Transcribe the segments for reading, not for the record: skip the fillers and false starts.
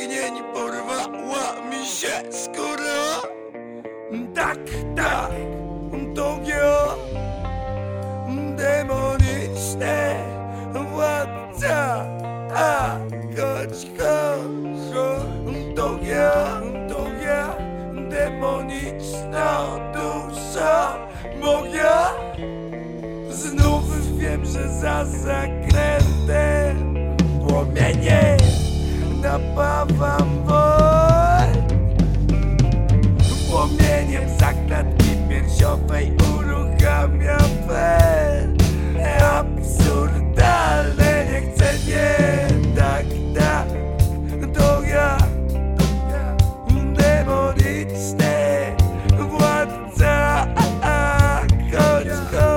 pragnień porwała mi się skóra. Tak, tak, to ja, demoniczny władca. A chodź, to ja, demoniczna dusza moja. Znów wiem, że za zakrętem płomienie napawam wojn. Płomieniem zakładki piersiowej uruchamiam pęd. Absurdalne, nie chcę, nie, tak, tak, to ja, demoniczny władca. Chodź,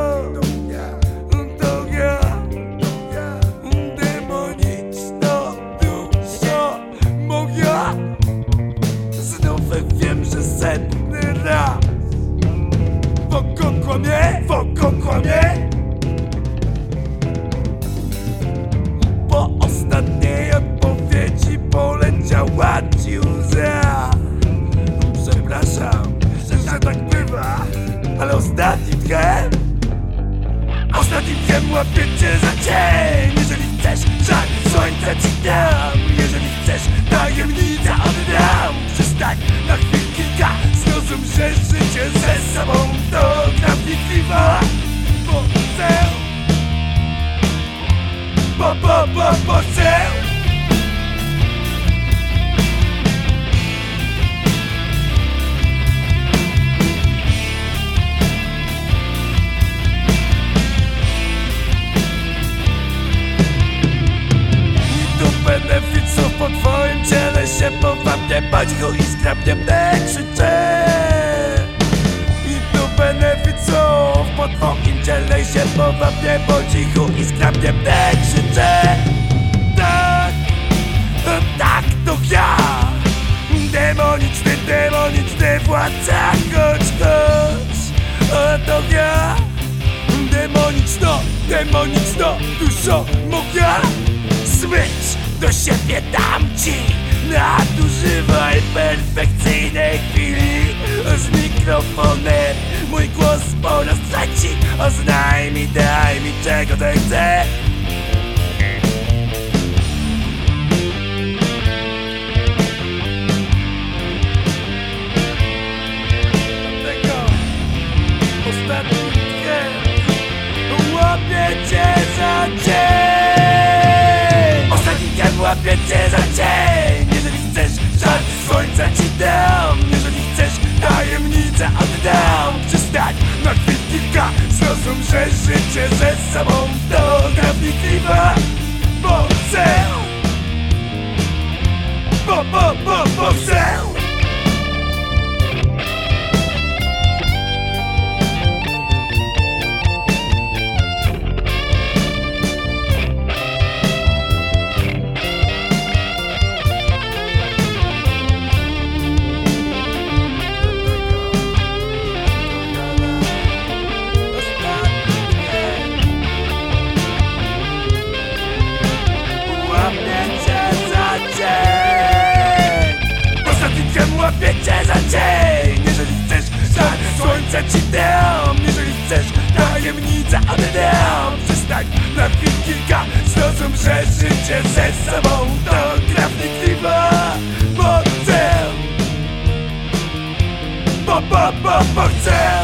to ja, demoniczna dusza moja. Znów wiem, że setny raz wokół kłamie. Po ostatniej odpowiedzi poleciała ci łza. Przepraszam, że tak bywa, ale ostatnim tchem łapię cię za cień. Jeżeli chcesz, żar słońca ci dam. Jeżeli chcesz, tajemnica oddam. Przestań na chwilę kilka, zrozum, że życie ze sobą to gra wnikliwa. Bo chcę, bo chcę. Benefitów po twoim ciele się powabnie, bądź go i skrapnie mnie krzyczę. I tu benefitów po twoim ciele się powabnie, bądź go i skrapnie mnie krzyczę. Tak, tak, to ja, demoniczny władca. Chodź, to ja, demoniczna dusza moja. Smycz do siebie dam ci, nadużywaj perfekcyjnej chwili. Z mikrofonem mój głos po raz trzeci. Oznaj mi, daj mi, czego ty chcesz. Dlatego ostatnim dniem łapię cię za cień. Łapię cię za cień. Jeżeli chcesz, żar słońca ci dam. Jeżeli chcesz, tajemnicę oddam. Przestań na chwilę kilka, zrozum, że życie ze sobą to gra wnikliwa. Bo chcę, bo chcę. Łapię cię za cień. Jeżeli chcesz, żar słońca ci dam. Jeżeli chcesz, tajemnicę oddam. Przestań na chwilę kilka, zrozum, że życie ze sobą to gra wnikliwa. Bo chcę, bo chcę,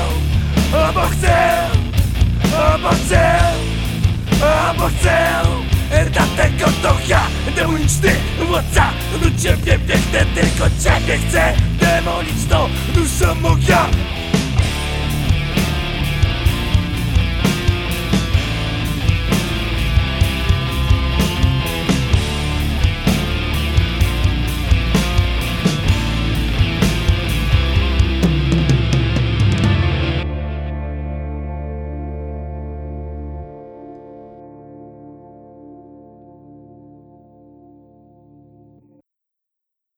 bo chcę. Dlatego to ja, demoniczny władca. Do ciebie biegnę, tylko ciebie chcę. Demoniczną duszą moja.